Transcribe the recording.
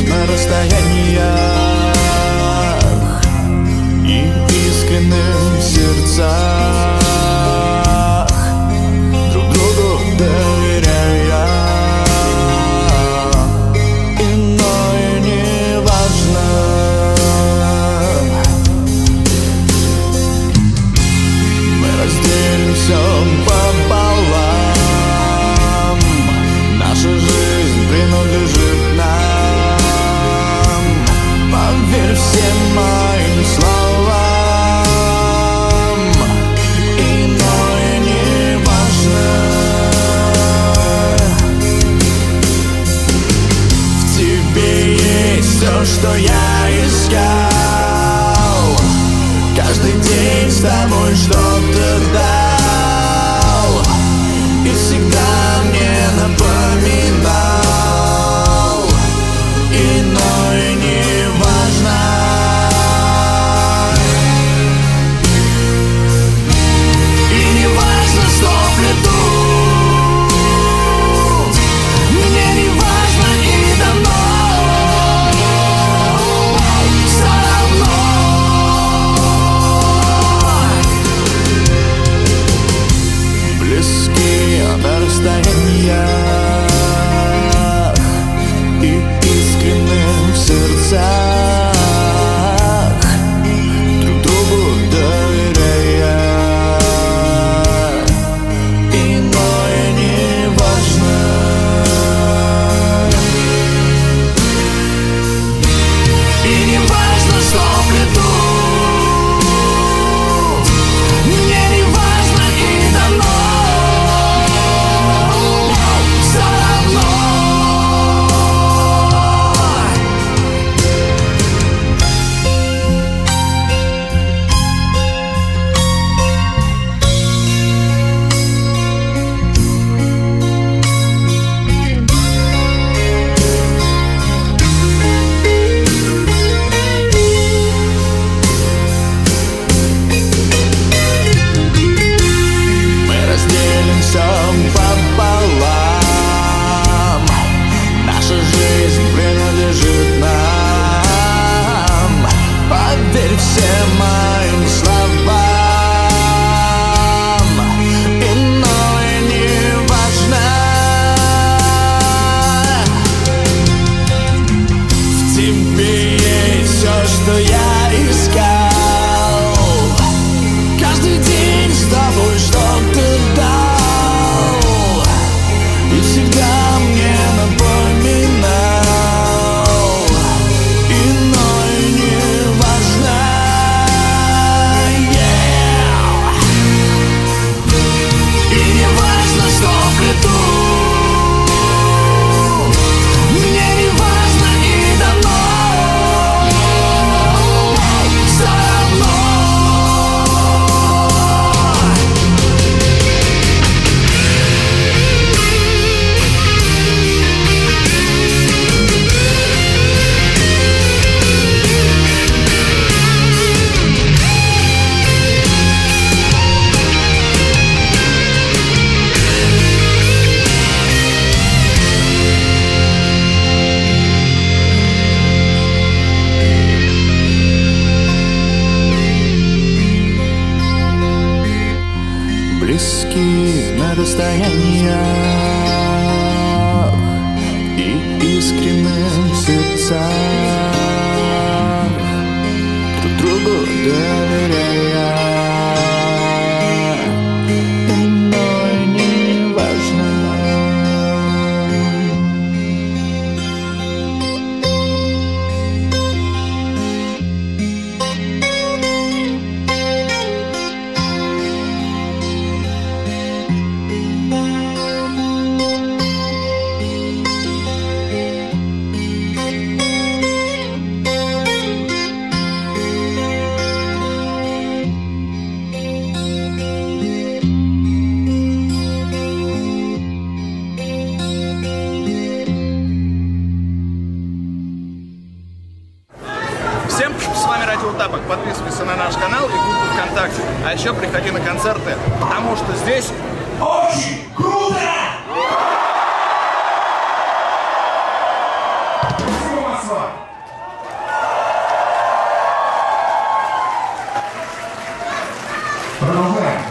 на расстояниях и искренним сердцах, друг другу доверяя. Иное не важно. Мы разделим все пополам. Наша жизнь принадлежит нам. Поверь всем моим словам. Иное не важно. В тебе есть все, что я искал. Каждый день с тобой что-то дал и всегда мне напоминал. Иное не важно. И не важно, что плетут. Мне не важно и давно. Все равно. Близкие на расстояниях и искренним в сердцах, друг другу доверяя. Иное не важно. И не важно, что плетут. Мне не важно и давно. Все равно. Мы разделим все пополам. Наша жизнь принадлежит нам. Поверь всем моим словам. Иное не важно. В тебе есть все, что я искал. Каждый день с тобой что-то дал и всегда мне напоминал. Иное не важно. И не важно, что плетут. Мне не важно и давно. Все равно. Близкие на расстояниях и искренним в сердцах, друг другу доверяя. Иное не важно. Всем, с вами Радио Тапок. Подписывайся на наш канал и группу ВКонтакте. А еще приходи на концерты, потому что здесь очень круто! Спасибо, Москва! Продолжаем.